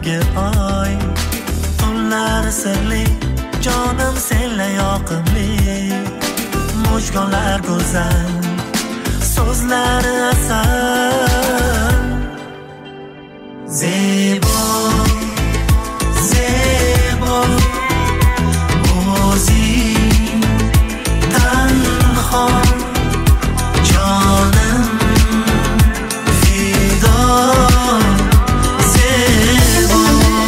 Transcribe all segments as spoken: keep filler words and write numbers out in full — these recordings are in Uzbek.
samodagi oy, tunlari sirli, jonim senla yoqimli. Mujgonlar go'zal, so'zlari asal. Zebo, zebo, o'zing tanho, jonim fido. Zebo,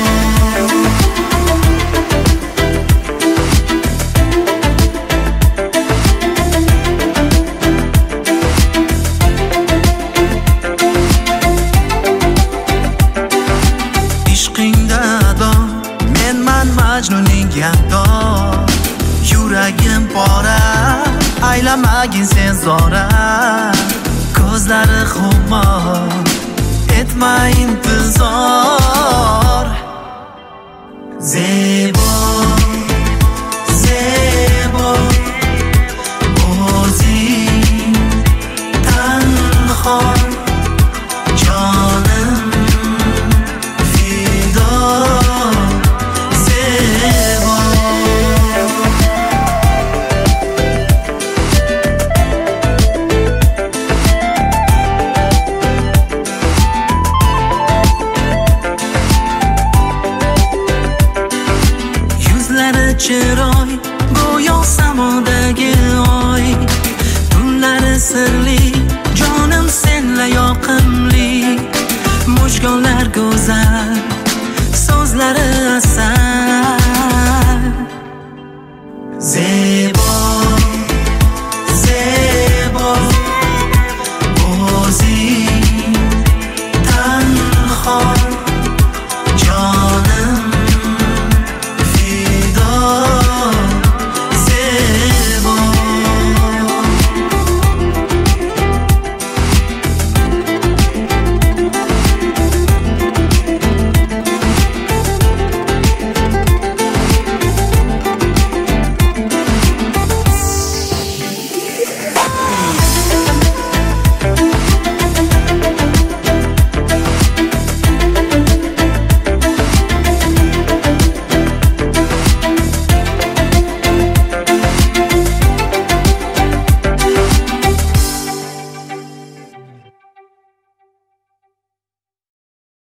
ishqingda ado, menman Majnuning gado. Yuragim pora, aylamagin sen zora. Ko'zlari xumor, etma intizor. Zebo, zebo, o'zing tanho, jonim fido. Zebo, yuzlari chiroy, go'yo samodagi oy, tunlari sirli, jonim senla yoqimli. Mujgonlar go'zal,